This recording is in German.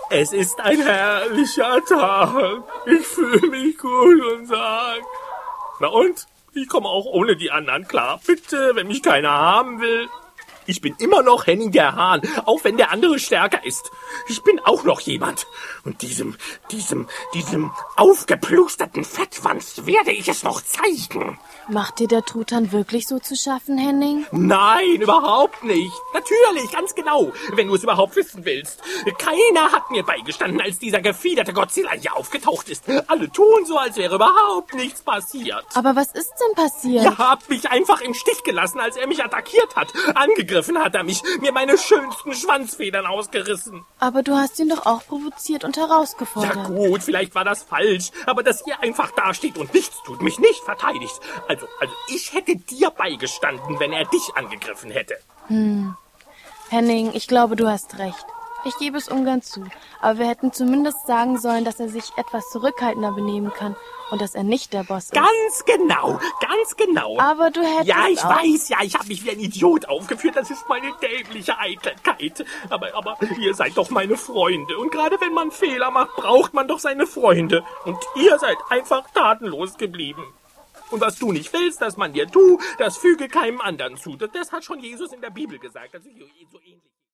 Es ist ein herrlicher Tag. Ich fühle mich gut und sag... Na und? Ich komme auch ohne die anderen klar. Bitte, wenn mich keiner haben will. Ich bin immer noch Henning der Hahn, auch wenn der andere stärker ist. Ich bin auch noch jemand. Und diesem aufgeplusterten Fettwanst werde ich es noch zeigen. Macht dir der Truthahn wirklich so zu schaffen, Henning? Nein, überhaupt nicht. Natürlich, ganz genau, wenn du es überhaupt wissen willst. Keiner hat mir beigestanden, als dieser gefiederte Godzilla hier aufgetaucht ist. Alle tun so, als wäre überhaupt nichts passiert. Aber was ist denn passiert? Ihr habt mich einfach im Stich gelassen, als er mich attackiert hat. Angegriffen hat er mich, mir meine schönsten Schwanzfedern ausgerissen. Aber du hast ihn doch auch provoziert und herausgefordert. Ja gut, vielleicht war das falsch, aber dass ihr einfach dasteht und nichts tut, mich nicht verteidigt. Also ich hätte dir beigestanden, wenn er dich angegriffen hätte. Henning, ich glaube, du hast recht. Ich gebe es ungern zu, aber wir hätten zumindest sagen sollen, dass er sich etwas zurückhaltender benehmen kann und dass er nicht der Boss ist. Ganz genau. Aber du hättest Ja, ich auch... weiß, ja, ich habe mich wie ein Idiot aufgeführt, das ist meine dämliche Eitelkeit. Aber ihr seid doch meine Freunde und gerade wenn man Fehler macht, braucht man doch seine Freunde. Und ihr seid einfach tatenlos geblieben. Und was du nicht willst, dass man dir tut, das füge keinem anderen zu. Das hat schon Jesus in der Bibel gesagt. Also so ähnlich.